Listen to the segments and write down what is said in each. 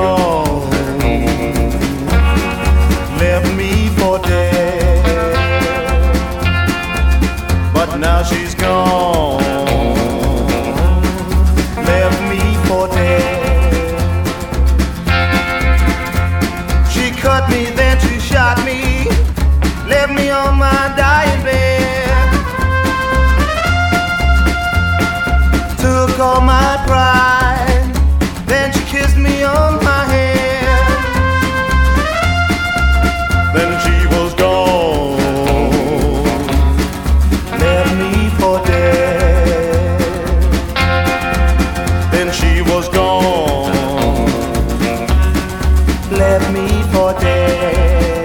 gone, left me for dead. But now she's gone, left me for dead. She cut me, then she shot me, left me on my dying bed. Took all my pride, then she kissed me on my head. Then she was gone, left me for dead. Then she was gone, left me for dead.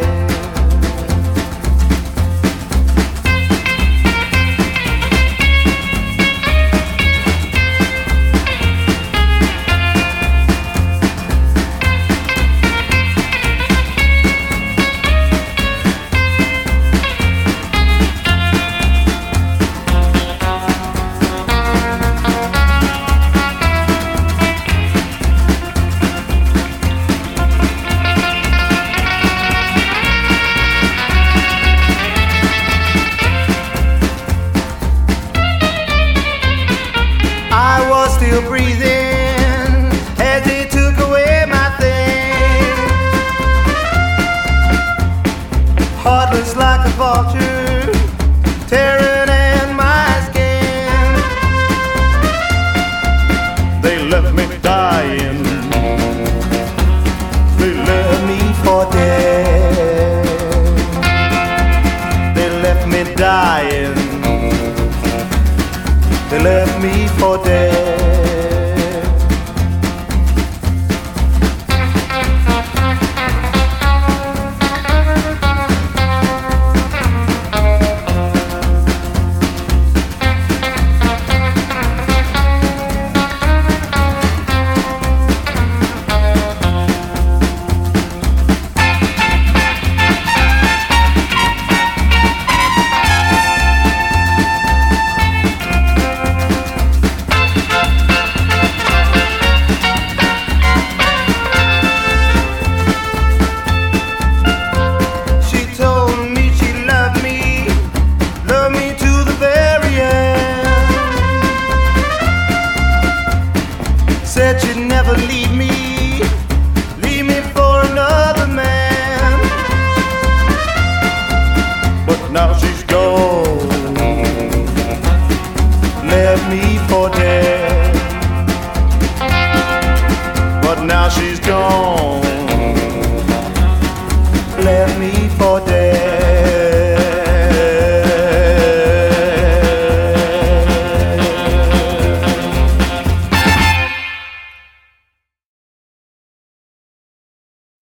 Still breathing as they took away my things. Heartless like a vulture, tearing at my skin. They left me dying, they left me for dead. They left me dying, they left me for dead. Said she'd never leave me for another man. But now she's gone, left me for dead. But now she's gone, left me for dead.